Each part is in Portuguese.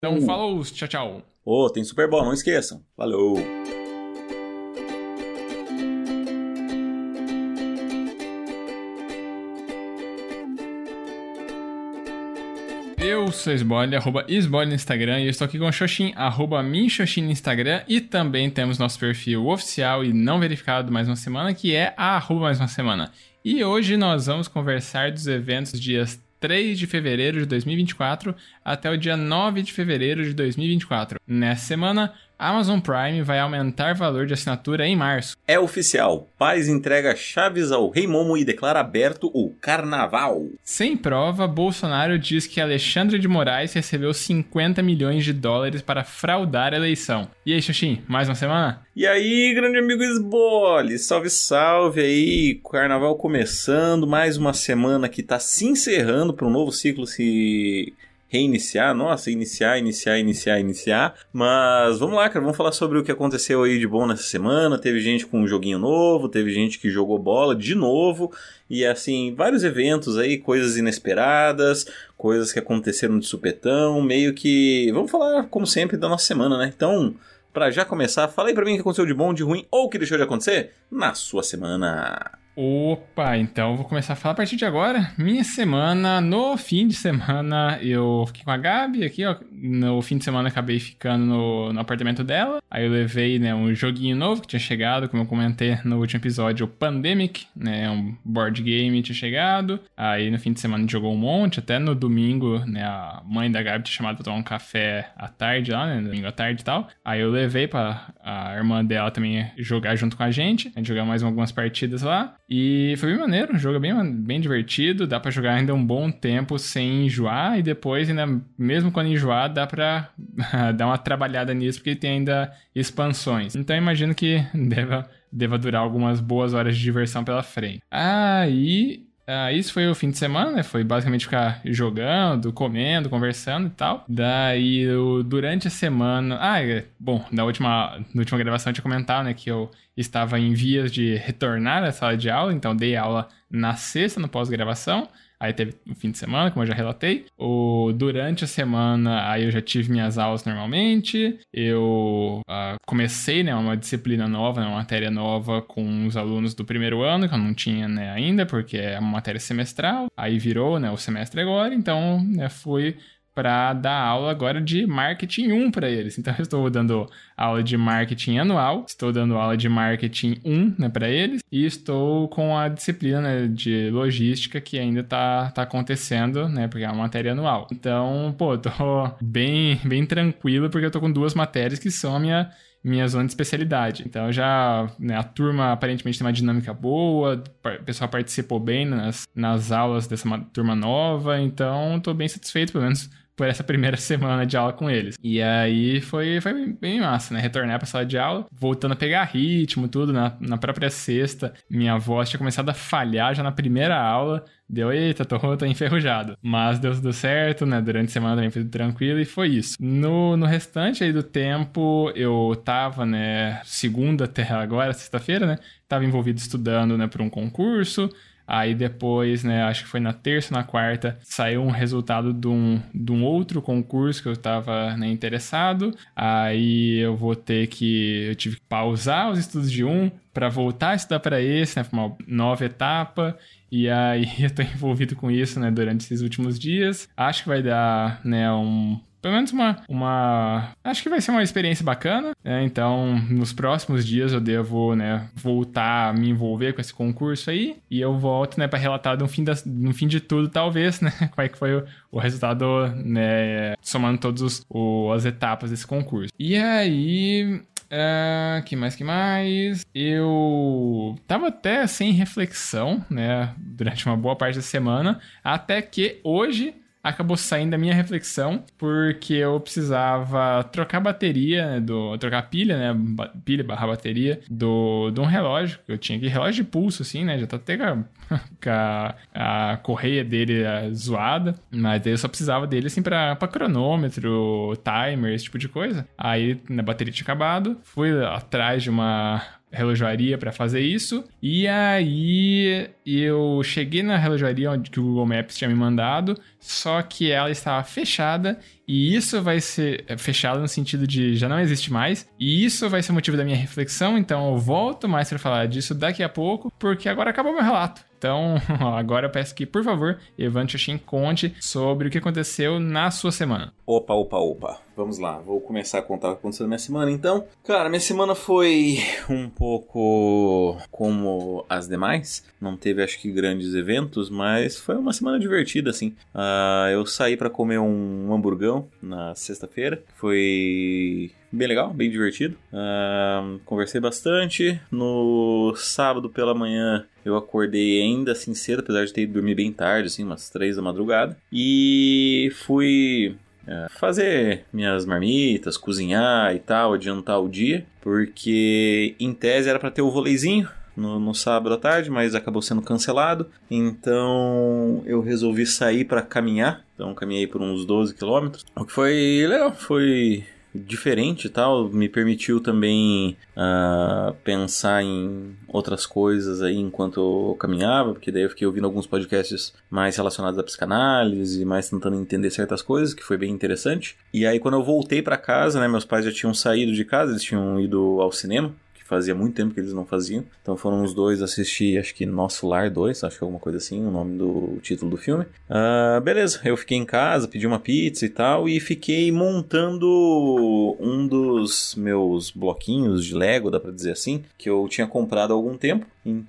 Então, falou, tchau, tchau. Tem Super Bowl, não esqueçam. Falou! Eu sou Sbole, @Sbole no Instagram, e eu estou aqui com o Xoxin, @minxoxin no Instagram, e também temos nosso perfil oficial e não verificado mais uma semana, que é @mais uma semana. E hoje nós vamos conversar dos eventos dias 3 de fevereiro de 2024 até o dia 9 de fevereiro de 2024. Nessa semana, a Amazon Prime vai aumentar o valor de assinatura em março. É oficial, Paz entrega chaves ao Rei Momo e declara aberto o Carnaval. Sem prova, Bolsonaro diz que Alexandre de Moraes recebeu 50 milhões de dólares para fraudar a eleição. E aí, Xuxim, mais uma semana? E aí, grande amigo Sbole, salve, salve aí, Carnaval começando, mais uma semana que tá se encerrando para um novo ciclo se reiniciar, nossa, iniciar. Mas vamos lá, cara, vamos falar sobre o que aconteceu aí de bom nessa semana. Teve gente com um joguinho novo, teve gente que jogou bola de novo. E assim, vários eventos aí, coisas inesperadas, coisas que aconteceram de supetão, meio que... Vamos falar, como sempre, da nossa semana, né? Então, pra já começar, fala aí pra mim o que aconteceu de bom, de ruim ou o que deixou de acontecer na sua semana. Opa, então eu vou começar a falar a partir de agora. Minha semana, no fim de semana, eu fiquei com a Gabi aqui, ó. No fim de semana acabei ficando no apartamento dela. Aí eu levei, né, um joguinho novo que tinha chegado, como eu comentei no último episódio, o Pandemic, né, um board game tinha chegado. Aí no fim de semana a gente jogou um monte, até no domingo, né, a mãe da Gabi tinha chamado pra tomar um café à tarde lá, né, domingo à tarde e tal. Aí eu levei pra a irmã dela também jogar junto com a gente jogar mais algumas partidas lá. E foi bem maneiro, o jogo é bem divertido, dá pra jogar ainda um bom tempo sem enjoar, e depois, ainda mesmo quando enjoar, dá pra dar uma trabalhada nisso, porque tem ainda expansões. Então eu imagino que deva durar algumas boas horas de diversão pela frente. Isso foi o fim de semana, né? Foi basicamente ficar jogando, comendo, conversando e tal. Daí, durante a semana... na última gravação eu tinha comentado, né, que eu estava em vias de retornar à sala de aula, então dei aula na sexta, no pós-gravação. Aí teve o fim de semana, como eu já relatei. Durante a semana, aí eu já tive minhas aulas normalmente. Eu comecei, né, uma disciplina nova, né, uma matéria nova com os alunos do primeiro ano, que eu não tinha, né, ainda, porque é uma matéria semestral. Aí virou, né, o semestre agora, então, né, fui para dar aula agora de marketing 1 para eles. Então eu estou dando aula de marketing anual, estou dando aula de marketing 1, né, para eles, e estou com a disciplina, né, de logística que ainda tá acontecendo, né, porque é uma matéria anual. Então, eu tô bem tranquilo, porque eu tô com duas matérias que são a minha zona de especialidade. Então já, né, a turma aparentemente tem uma dinâmica boa, o pessoal participou bem nas aulas dessa turma nova, então tô bem satisfeito, pelo menos por essa primeira semana de aula com eles. E aí foi bem massa, né? Retornar pra sala de aula, voltando a pegar ritmo, tudo. Na própria sexta, minha voz tinha começado a falhar já na primeira aula. Eita, tô enferrujado. Mas deu tudo certo, né? Durante a semana também foi tudo tranquilo e foi isso. No restante aí do tempo, eu tava, né, segunda até agora, sexta-feira, né? Tava envolvido estudando, né, pra um concurso. Aí depois, né, acho que foi na terça ou na quarta, saiu um resultado de um outro concurso que eu tava, né, interessado. Aí eu tive que pausar os estudos de um para voltar a estudar para esse, né, foi uma nova etapa. E aí eu tô envolvido com isso, né, durante esses últimos dias. Acho que vai dar, né, pelo menos acho que vai ser uma experiência bacana, né? Então, nos próximos dias eu devo, né, voltar a me envolver com esse concurso aí, e eu volto, né, para relatar no fim de tudo, talvez, né, como é que foi o resultado, né, somando todas as etapas desse concurso. E aí... que mais? Eu tava até sem reflexão, né, durante uma boa parte da semana, até que hoje acabou saindo da minha reflexão, porque eu precisava trocar a bateria, né, trocar a pilha, né, pilha/bateria de um relógio, que eu tinha aqui, relógio de pulso, assim, né, já tá até com a correia dele zoada, mas eu só precisava dele, assim, pra cronômetro, timer, esse tipo de coisa. Aí, a bateria tinha acabado, fui atrás de uma relojaria para fazer isso, e aí eu cheguei na relojaria que o Google Maps tinha me mandado, só que ela estava fechada e isso vai ser fechado no sentido de já não existe mais, e isso vai ser o motivo da minha reflexão, então eu volto mais pra falar disso daqui a pouco, porque agora acabou meu relato. Então, agora eu peço que, por favor, Evan Chashin conte sobre o que aconteceu na sua semana. Opa. Vamos lá, vou começar a contar o que aconteceu na minha semana, então. Cara, minha semana foi um pouco como as demais. Não teve, acho que, grandes eventos, mas foi uma semana divertida, assim. Eu saí pra comer um hamburgão na sexta-feira. Foi bem legal, bem divertido. Conversei bastante. No sábado pela manhã eu acordei ainda assim cedo, apesar de ter ido dormir bem tarde, assim, umas 3 da madrugada. E fui fazer minhas marmitas, cozinhar e tal, adiantar o dia. Porque em tese era pra ter o voleizinho no sábado à tarde, mas acabou sendo cancelado. Então eu resolvi sair pra caminhar. Então caminhei por uns 12 quilômetros. O que foi legal, foi diferente e tal, me permitiu também pensar em outras coisas aí enquanto eu caminhava, porque daí eu fiquei ouvindo alguns podcasts mais relacionados à psicanálise, mais tentando entender certas coisas, que foi bem interessante. E aí quando eu voltei pra casa, né, meus pais já tinham saído de casa, eles tinham ido ao cinema, fazia muito tempo que eles não faziam. Então foram os dois assistir, acho que Nosso Lar 2, acho que é alguma coisa assim, o título do filme. Beleza, eu fiquei em casa, pedi uma pizza e tal, e fiquei montando um dos meus bloquinhos de Lego, dá pra dizer assim, que eu tinha comprado há algum tempo.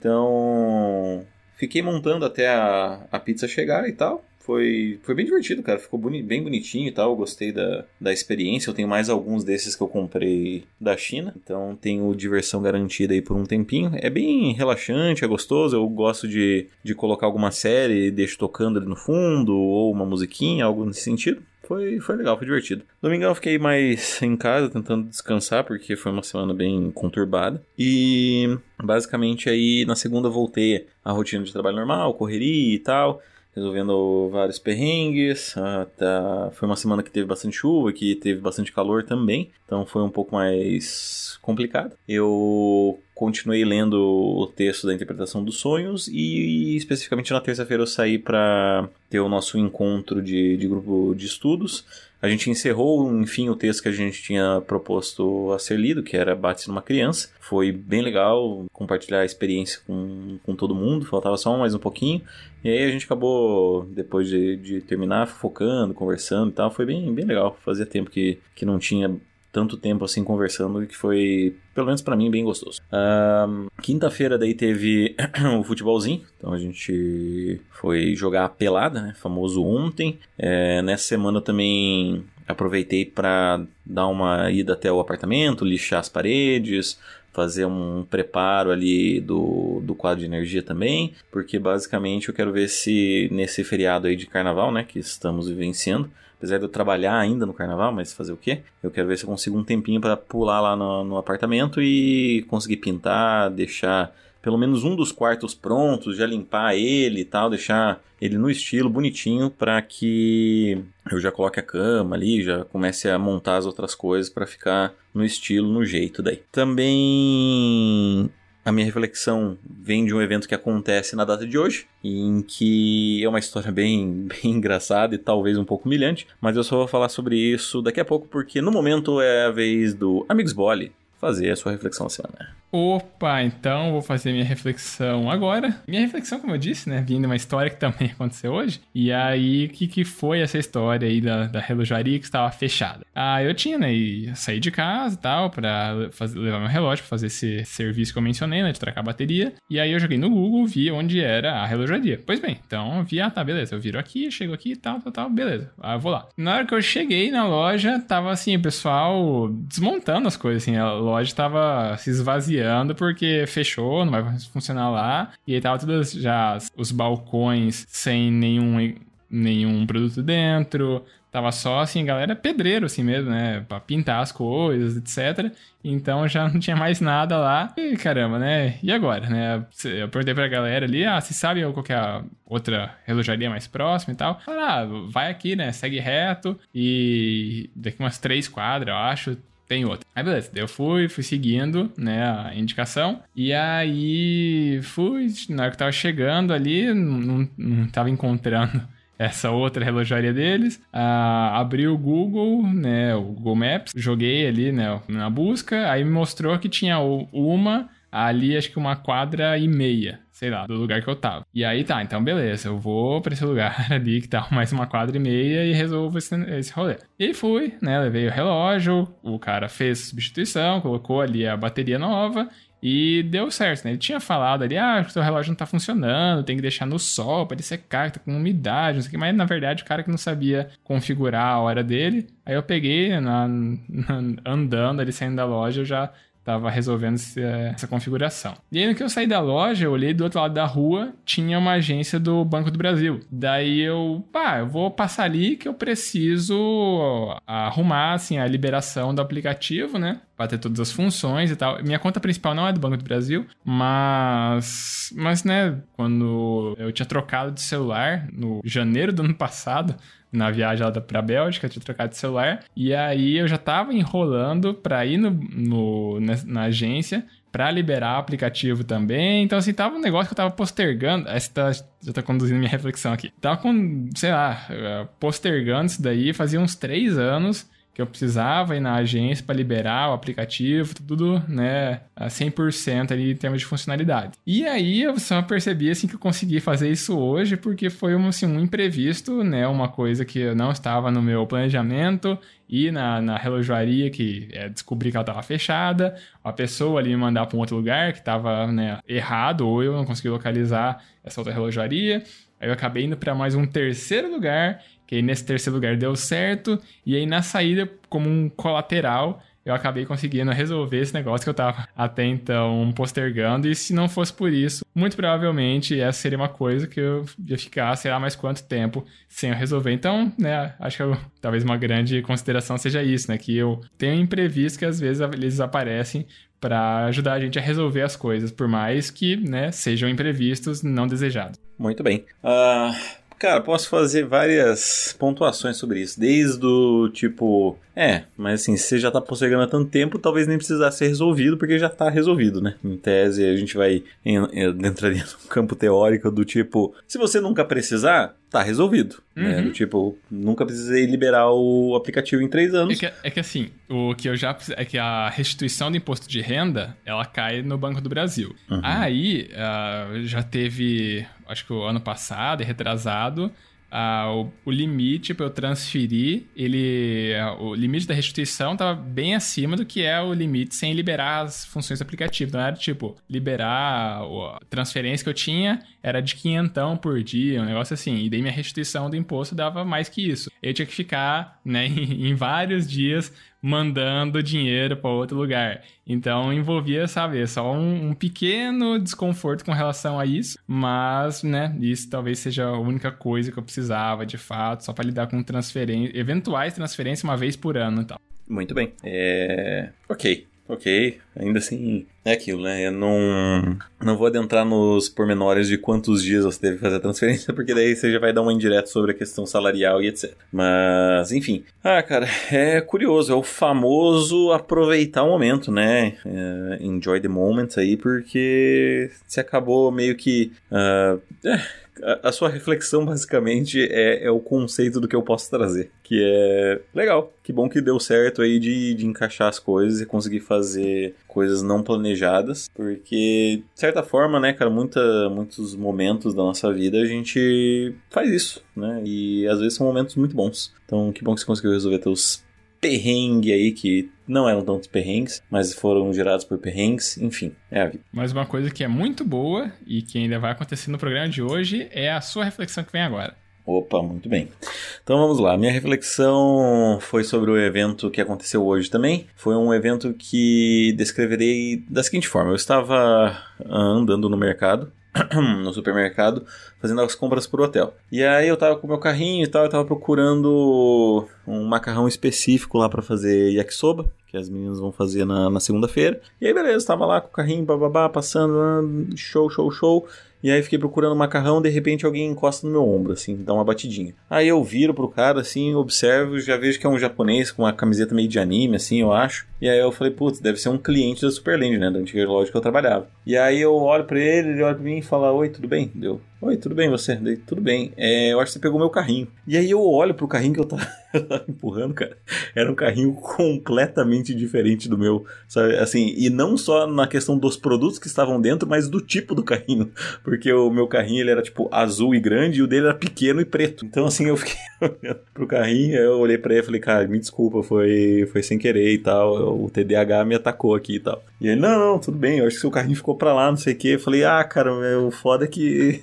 Então fiquei montando até a pizza chegar e tal. Foi bem divertido, cara. Ficou bem bonitinho e tal. Eu gostei da experiência. Eu tenho mais alguns desses que eu comprei da China. Então tenho diversão garantida aí por um tempinho. É bem relaxante, é gostoso. Eu gosto de colocar alguma série e deixo tocando ali no fundo. Ou uma musiquinha, algo nesse sentido. Foi legal, foi divertido. Domingão eu fiquei mais em casa, tentando descansar, porque foi uma semana bem conturbada. E basicamente aí na segunda voltei à rotina de trabalho normal, correria e tal, resolvendo vários perrengues. Foi uma semana que teve bastante chuva, que teve bastante calor também, então foi um pouco mais complicado. Eu continuei lendo o texto da interpretação dos sonhos e especificamente na terça-feira eu saí para ter o nosso encontro de grupo de estudos. A gente encerrou, enfim, o texto que a gente tinha proposto a ser lido, que era Bate-se numa Criança. Foi bem legal compartilhar a experiência com todo mundo, faltava só mais um pouquinho. E aí a gente acabou, depois de terminar, focando, conversando e tal. Foi bem legal, fazia tempo que não tinha tanto tempo assim conversando, que foi, pelo menos pra mim, bem gostoso. Quinta-feira daí teve o futebolzinho, então a gente foi jogar a pelada, né, famoso ontem. Nessa semana eu também aproveitei pra dar uma ida até o apartamento, lixar as paredes, fazer um preparo ali do quadro de energia também, porque basicamente eu quero ver se nesse feriado aí de carnaval, né, que estamos vivenciando, apesar de eu trabalhar ainda no carnaval, mas fazer o quê? Eu quero ver se eu consigo um tempinho para pular lá no apartamento e conseguir pintar, deixar pelo menos um dos quartos prontos, já limpar ele e tal, deixar ele no estilo bonitinho para que eu já coloque a cama ali, já comece a montar as outras coisas para ficar no estilo, no jeito daí. Também a minha reflexão vem de um evento que acontece na data de hoje, em que é uma história bem engraçada e talvez um pouco humilhante, mas eu só vou falar sobre isso daqui a pouco, porque no momento é a vez do Amigos Boli fazer a sua reflexão da semana. Opa, então vou fazer minha reflexão agora. Minha reflexão, como eu disse, né, vindo de uma história que também aconteceu hoje. E aí, o que foi essa história aí da relojaria que estava fechada? Eu tinha, né, sair de casa e tal, pra levar meu relógio, pra fazer esse serviço que eu mencionei, né, de trocar a bateria. E aí eu joguei no Google, vi onde era a relojaria. Pois bem, então eu vi, tá, beleza, eu viro aqui, chego aqui, tal, beleza. Eu vou lá. Na hora que eu cheguei na loja, tava assim, o pessoal desmontando as coisas, assim, a loja tava se esvaziando, porque fechou, não vai funcionar lá. E aí tava todos já os balcões sem nenhum produto dentro. Tava só, assim, galera pedreiro, assim mesmo, né? Pra pintar as coisas, etc. Então já não tinha mais nada lá. E caramba, né? E agora, né? Eu perguntei pra galera ali, se sabe qual que é a outra relojaria mais próxima e tal. Falaram, vai aqui, né? Segue reto e daqui umas 3 quadras, eu acho, tem outra. Aí beleza, daí eu fui seguindo, né, a indicação. E aí na hora que eu tava chegando ali, não tava encontrando essa outra relojaria deles, abri o Google, né, o Google Maps, joguei ali, né, na busca, aí me mostrou que tinha uma ali, acho que 1,5 quadras, sei lá, do lugar que eu tava. E aí tá, então beleza, eu vou pra esse lugar ali que tá mais 1,5 quadras e resolvo esse rolê. E aí fui, né, levei o relógio, o cara fez a substituição, colocou ali a bateria nova e deu certo, né? Ele tinha falado ali, o seu relógio não tá funcionando, tem que deixar no sol pra ele secar, que tá com umidade, não sei o que, mas na verdade o cara que não sabia configurar a hora dele, aí eu peguei, andando ali, saindo da loja, eu já tava resolvendo essa configuração. E aí, no que eu saí da loja, eu olhei do outro lado da rua, tinha uma agência do Banco do Brasil. Daí eu vou passar ali que eu preciso arrumar, assim, a liberação do aplicativo, né? Pra ter todas as funções e tal. Minha conta principal não é do Banco do Brasil, mas né, quando eu tinha trocado de celular, no janeiro do ano passado, na viagem lá pra Bélgica, eu tinha trocado de celular, e aí eu já tava enrolando pra ir na agência pra liberar o aplicativo também. Então, assim, tava um negócio que eu tava postergando. Já tá conduzindo minha reflexão aqui. Tava postergando isso daí, fazia uns 3 anos que eu precisava ir na agência para liberar o aplicativo, tudo, né, a 100% ali em termos de funcionalidade. E aí eu só percebi, assim, que eu consegui fazer isso hoje porque foi um imprevisto, né, uma coisa que não estava no meu planejamento, ir na relojaria que descobri que ela estava fechada, a pessoa ali me mandar para um outro lugar que estava, né, errado, ou eu não consegui localizar essa outra relojaria. Aí eu acabei indo para mais um terceiro lugar, que aí nesse terceiro lugar deu certo, e aí na saída, como um colateral, eu acabei conseguindo resolver esse negócio que eu tava até então postergando, e se não fosse por isso, muito provavelmente essa seria uma coisa que eu ia ficar, sei lá, mais quanto tempo sem eu resolver. Então, né, acho que talvez uma grande consideração seja isso, né, que eu tenho imprevistos que às vezes eles aparecem para ajudar a gente a resolver as coisas, por mais que, né, sejam imprevistos não desejados. Muito bem. Cara, posso fazer várias pontuações sobre isso. Desde o tipo... mas assim, se você já tá postergando há tanto tempo, talvez nem precisasse ser resolvido, porque já tá resolvido, né? Em tese, a gente vai entraria no campo teórico do tipo... Se você nunca precisar, tá resolvido. Né? Do tipo, nunca precisei liberar o aplicativo em 3 anos. É que assim, o que eu já... É que a restituição do imposto de renda, ela cai no Banco do Brasil. Aí, já teve... Acho que o ano passado, retrasado, o limite para eu transferir, o limite da restituição estava bem acima do que é o limite sem liberar as funções do aplicativo. Não era tipo, liberar a transferência que eu tinha era de 500 por dia, um negócio assim. E daí minha restituição do imposto dava mais que isso. Eu tinha que ficar, né, em vários dias mandando dinheiro para outro lugar. Então envolvia, sabe, só um pequeno desconforto com relação a isso, mas, né, isso talvez seja a única coisa que eu precisava, de fato, só para lidar com eventuais transferências uma vez por ano e tal. Muito bem. Ok, ainda assim é aquilo, né? Eu não vou adentrar nos pormenores de quantos dias você teve que fazer a transferência, porque daí você já vai dar uma indireta sobre a questão salarial e etc. Mas, enfim. Cara, é curioso, é o famoso aproveitar o momento, né? Enjoy the moment aí, porque você acabou meio que... A sua reflexão, basicamente, é o conceito do que eu posso trazer. Que é legal. Que bom que deu certo aí de encaixar as coisas e conseguir fazer coisas não planejadas. Porque, de certa forma, né, cara, muitos momentos da nossa vida a gente faz isso, né? E às vezes são momentos muito bons. Então, que bom que você conseguiu resolver teus perrengue aí, que não eram tantos perrengues, mas foram gerados por perrengues, enfim, é a vida. Mas uma coisa que é muito boa e que ainda vai acontecer no programa de hoje é a sua reflexão que vem agora. Opa, muito bem. Então vamos lá, minha reflexão foi sobre o evento que aconteceu hoje também. Foi um evento que descreverei da seguinte forma: eu estava andando no mercado, no supermercado, fazendo as compras pro hotel. E aí eu tava com o meu carrinho e tal, eu tava procurando um macarrão específico lá pra fazer yakisoba, que as meninas vão fazer na segunda-feira. E aí beleza, tava lá com o carrinho, bababá, passando, show. E aí fiquei procurando macarrão, de repente alguém encosta no meu ombro, assim, dá uma batidinha. Aí eu viro pro cara, assim, observo, já vejo que é um japonês com uma camiseta meio de anime, assim, eu acho. E aí eu falei, putz, deve ser um cliente da Superland, né? Da antiga loja que eu trabalhava. E aí eu olho pra ele olha pra mim e fala, oi, tudo bem? Deu, oi, tudo bem você? Dei, tudo bem. Eu acho que você pegou meu carrinho. E aí eu olho pro carrinho que eu tava empurrando, cara. Era um carrinho completamente diferente do meu, sabe? Assim, e não só na questão dos produtos que estavam dentro, mas do tipo do carrinho. Porque o meu carrinho, ele era tipo azul e grande e o dele era pequeno e preto. Então assim, eu fiquei olhando pro carrinho, eu olhei pra ele e falei, cara, me desculpa, foi sem querer e tal. O TDAH me atacou aqui e tal. E ele, não, tudo bem, eu acho que seu carrinho ficou pra lá, não sei o que. Eu falei, cara, o foda é que...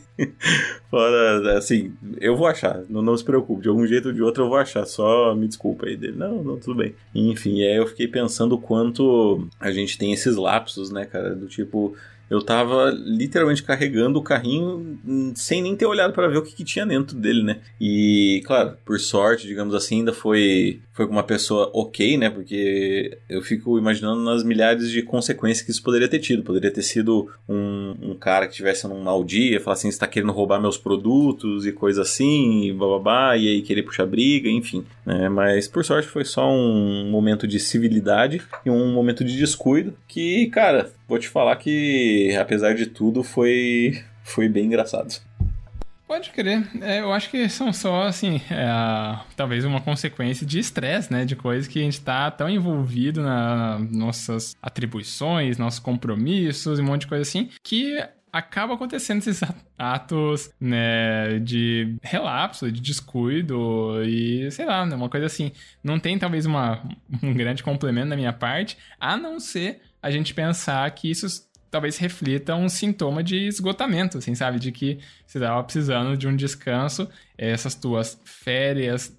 Fora, assim, eu vou achar, não se preocupe, de algum jeito ou de outro eu vou achar, só me desculpa aí dele. Não, tudo bem. Enfim, aí eu fiquei pensando o quanto a gente tem esses lapsos, né, cara, do tipo... Eu tava literalmente carregando o carrinho sem nem ter olhado para ver o que tinha dentro dele, né? E, claro, por sorte, digamos assim, ainda foi com uma pessoa ok, né? Porque eu fico imaginando nas milhares de consequências que isso poderia ter tido. Poderia ter sido um cara que estivesse num mau dia, falar assim, você tá querendo roubar meus produtos e coisa assim, e bababá, e aí querer puxar briga, enfim. Né? Mas, por sorte, foi só um momento de civilidade e um momento de descuido que, cara... Vou te falar que, apesar de tudo, foi bem engraçado. Pode crer. Eu acho que são só, assim, talvez uma consequência de estresse, né? De coisas que a gente tá tão envolvido nas nossas atribuições, nossos compromissos e um monte de coisa assim, que acaba acontecendo esses atos, né, de relapso, de descuido e, sei lá, né, uma coisa assim. Não tem, talvez, um grande complemento da minha parte, a não ser a gente pensar que isso talvez reflita um sintoma de esgotamento, assim, sabe? De que você estava precisando de um descanso, essas tuas férias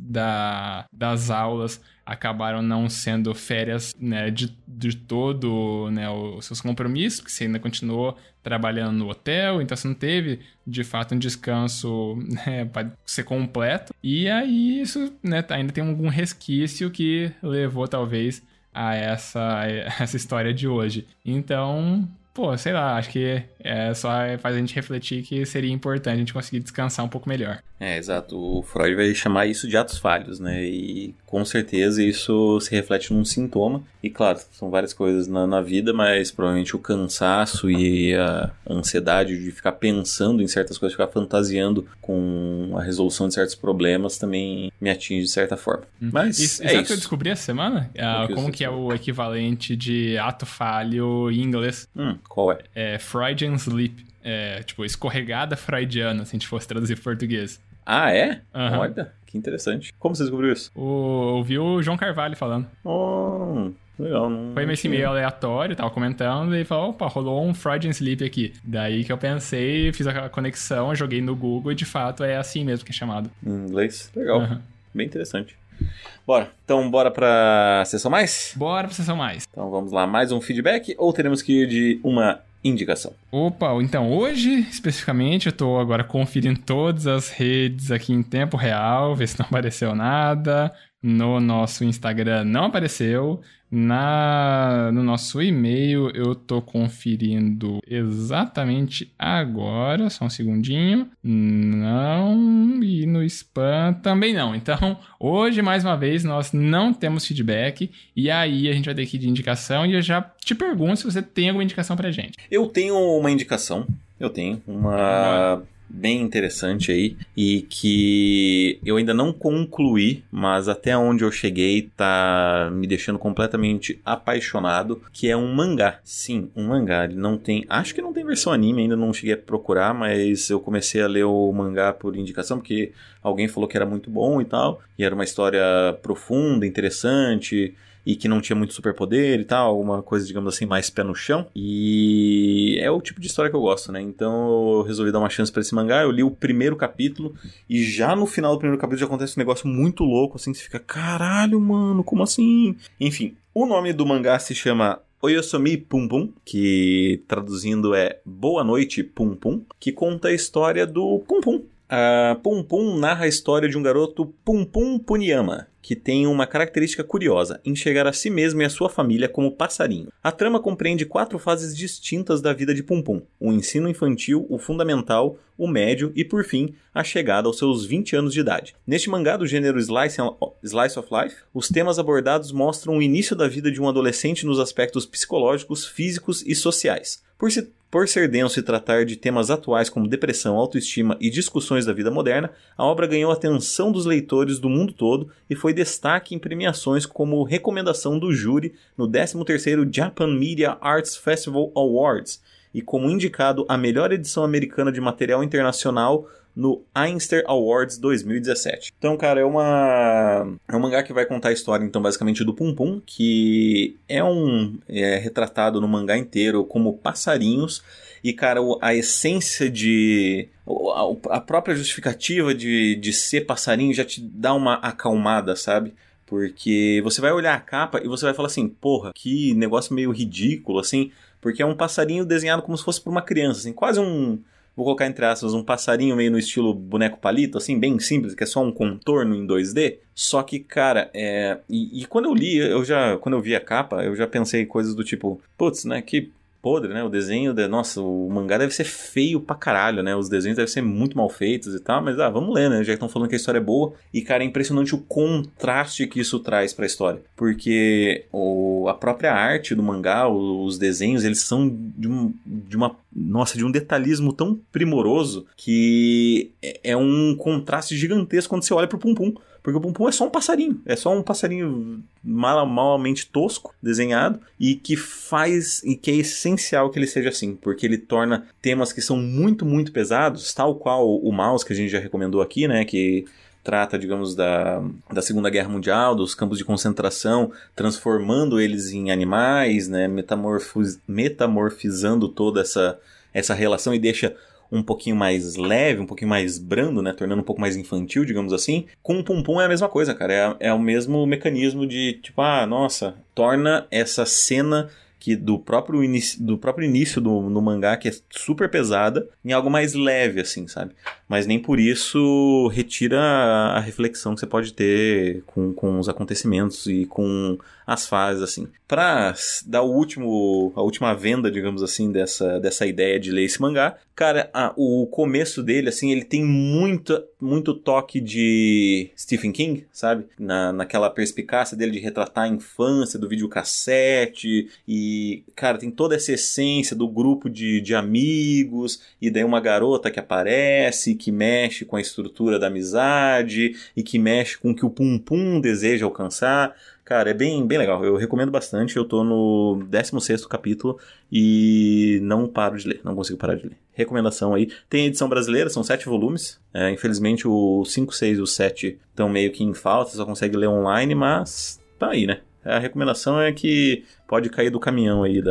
das aulas acabaram não sendo férias, né, de todo, né, os seus compromissos, porque você ainda continuou trabalhando no hotel, então você não teve, de fato, um descanso, né, para ser completo. E aí isso, né, ainda tem algum resquício que levou, talvez, a essa história de hoje. Então, pô, sei lá, acho que só faz a gente refletir que seria importante a gente conseguir descansar um pouco melhor. Exato. O Freud vai chamar isso de atos falhos, né? E com certeza isso se reflete num sintoma. E claro, são várias coisas na vida, mas provavelmente o cansaço e a ansiedade de ficar pensando em certas coisas, ficar fantasiando com a resolução de certos problemas também me atinge de certa forma. Mas sabe o que eu descobri essa semana? Como que é o equivalente de ato falho em inglês? Qual é? É Freudian Sleep. Tipo, escorregada freudiana, se a gente fosse traduzir para português. Ah, é? Uhum. Olha, que interessante. Como você descobriu isso? Ouvi o João Carvalho falando. Legal. Foi esse e-mail aleatório, tava comentando, e falou, opa, rolou um Freudian Sleep aqui. Daí que eu pensei, fiz a conexão, joguei no Google e de fato é assim mesmo que é chamado. Em inglês? Legal. Uhum. Bem interessante. Bora. Então, bora pra sessão mais? Bora pra sessão mais. Então, vamos lá. Mais um feedback ou teremos que ir de uma indicação? Opa, então hoje, especificamente, eu tô agora conferindo todas as redes aqui em tempo real, ver se não apareceu nada. No nosso Instagram não apareceu. No nosso e-mail eu tô conferindo exatamente agora. Só um segundinho. Não. E no spam também não. Então, hoje, mais uma vez, nós não temos feedback. E aí a gente vai ter que ir de indicação. E eu já te pergunto se você tem alguma indicação pra gente. Eu tenho uma indicação. Eu tenho uma... bem interessante aí, e que eu ainda não concluí, mas até onde eu cheguei tá me deixando completamente apaixonado, que é um mangá. Sim, um mangá. Ele não tem, acho que não tem versão anime, ainda não cheguei a procurar, mas eu comecei a ler o mangá por indicação, porque alguém falou que era muito bom e tal, e era uma história profunda, interessante, e que não tinha muito superpoder e tal, alguma coisa, digamos assim, mais pé no chão. E é o tipo de história que eu gosto, né? Então eu resolvi dar uma chance pra esse mangá. Eu li o primeiro capítulo e já no final do primeiro capítulo já acontece um negócio muito louco, assim, que você fica, caralho, mano, como assim? Enfim, o nome do mangá se chama Oyosomi Pum Pum, que traduzindo é Boa Noite Pum Pum, que conta a história do Pum Pum. Pum Pum narra a história de um garoto Pum Pum Puniyama, que tem uma característica curiosa, enxergar a si mesmo e a sua família como passarinho. A trama compreende 4 fases distintas da vida de Pum Pum: o ensino infantil, o fundamental, o médio e, por fim, a chegada aos seus 20 anos de idade. Neste mangá do gênero Slice of Life, os temas abordados mostram o início da vida de um adolescente nos aspectos psicológicos, físicos e sociais. Por ser denso e tratar de temas atuais como depressão, autoestima e discussões da vida moderna, a obra ganhou a atenção dos leitores do mundo todo e foi destaque em premiações como recomendação do júri no 13º Japan Media Arts Festival Awards e como indicado a melhor edição americana de material internacional no Eisner Awards 2017. Então, cara, é um mangá que vai contar a história, então, basicamente do Pum Pum, que é retratado no mangá inteiro como passarinhos, e, cara, a essência a própria justificativa de ser passarinho já te dá uma acalmada, sabe? Porque você vai olhar a capa e você vai falar assim, porra, que negócio meio ridículo, assim, porque é um passarinho desenhado como se fosse por uma criança, assim, quase vou colocar entre aspas, um passarinho meio no estilo boneco palito, assim, bem simples, que é só um contorno em 2D. Só que, cara, e quando eu li, quando eu vi a capa, eu já pensei coisas do tipo, putz, né, que podre, né, o desenho, nossa, o mangá deve ser feio pra caralho, né, os desenhos devem ser muito mal feitos e tal, mas, vamos ler, né, já que estão falando que a história é boa, e, cara, é impressionante o contraste que isso traz pra história, porque a própria arte do mangá, os desenhos, eles são de um detalhismo tão primoroso que é um contraste gigantesco quando você olha pro Pum Pum. Porque o Pum Pum é só um passarinho malamente tosco, desenhado, e que é essencial que ele seja assim, porque ele torna temas que são muito, muito pesados, tal qual o Mouse, que a gente já recomendou aqui, né, que trata, digamos, da Segunda Guerra Mundial, dos campos de concentração, transformando eles em animais, né, metamorfizando toda essa relação e deixa um pouquinho mais leve, um pouquinho mais brando, né, tornando um pouco mais infantil, digamos assim. Com o Pum Pum é a mesma coisa, cara, é o mesmo mecanismo de, tipo, nossa, torna essa cena do próprio início no mangá, que é super pesada, em algo mais leve, assim, sabe? Mas nem por isso retira a reflexão que você pode ter com os acontecimentos e com as fases, assim. Pra dar a última venda, digamos assim, dessa ideia de ler esse mangá, cara, o começo dele, assim, ele tem muito toque de Stephen King, sabe? Naquela perspicácia dele de retratar a infância, do videocassete, e, cara, tem toda essa essência do grupo de amigos, e daí uma garota que aparece, que mexe com a estrutura da amizade, e que mexe com o que o Pum Pum deseja alcançar. Cara, é bem, bem legal. Eu recomendo bastante. Eu tô no 16º capítulo e não paro de ler. Não consigo parar de ler. Recomendação aí. Tem edição brasileira, são 7 volumes. Infelizmente o 5, 6 e o 7 estão meio que em falta. Você só consegue ler online, mas tá aí, né? A recomendação é que pode cair do caminhão aí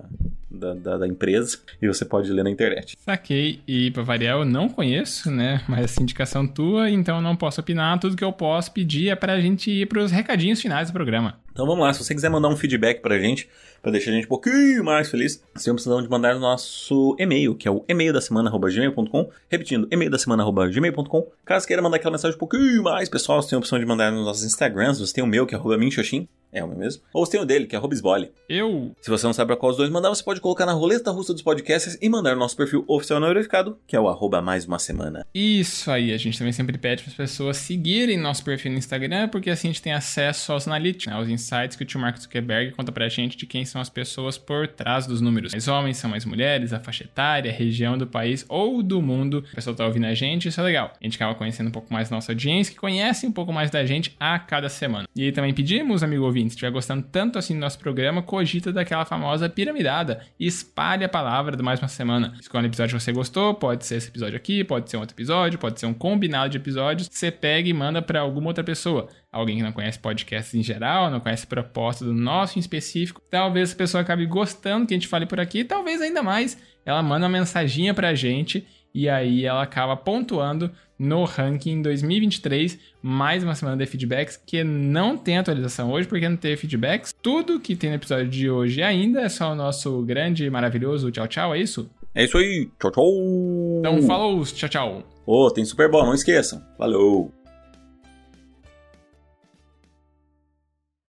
da empresa e você pode ler na internet. Saquei, e pra variar eu não conheço, né, mas essa indicação tua, então eu não posso opinar. Tudo que eu posso pedir é pra gente ir pros recadinhos finais do programa. Então vamos lá, se você quiser mandar um feedback pra gente, pra deixar a gente um pouquinho mais feliz, você precisa de mandar no nosso e-mail, que é o emaildasemana@gmail.com, repetindo, emaildasemana@gmail.com. Caso queira mandar aquela mensagem um pouquinho mais, pessoal, você tem a opção de mandar nos nossos Instagrams, você tem o meu, que é @minxoxin, é o meu mesmo, ou você tem o dele, que é @sbole. Se você não sabe pra qual os dois mandar, você pode colocar na roleta russa dos podcasts e mandar no nosso perfil oficial não verificado, que é o @maisumasemana. Isso aí, a gente também sempre pede para as pessoas seguirem nosso perfil no Instagram, porque assim a gente tem acesso aos analytics, né, aos insights que o tio Mark Zuckerberg conta pra gente de quem são as pessoas por trás dos números. Mais homens, são mais mulheres, a faixa etária, a região do país ou do mundo. A pessoa tá ouvindo a gente, isso é legal. A gente acaba conhecendo um pouco mais da nossa audiência, que conhece um pouco mais da gente a cada semana. E aí também pedimos, amigo ouvinte, se estiver gostando tanto assim do nosso programa, cogita daquela famosa piramidada e espalhe a palavra do Mais Uma Semana. Escolhe um episódio que você gostou, pode ser esse episódio aqui, pode ser um outro episódio, pode ser um combinado de episódios. Você pega e manda pra alguma outra pessoa. Alguém que não conhece podcasts em geral, não conhece a proposta do nosso em específico. Talvez a pessoa acabe gostando que a gente fale por aqui, talvez ainda mais ela manda uma mensaginha pra gente e aí ela acaba pontuando no ranking 2023, mais uma semana de feedbacks, que não tem atualização hoje, porque não teve feedbacks. Tudo que tem no episódio de hoje ainda é só o nosso grande, maravilhoso tchau, tchau, é isso? É isso aí, tchau, tchau! Então, falou, tchau, tchau! Tem Super Bowl, não esqueçam. Falou!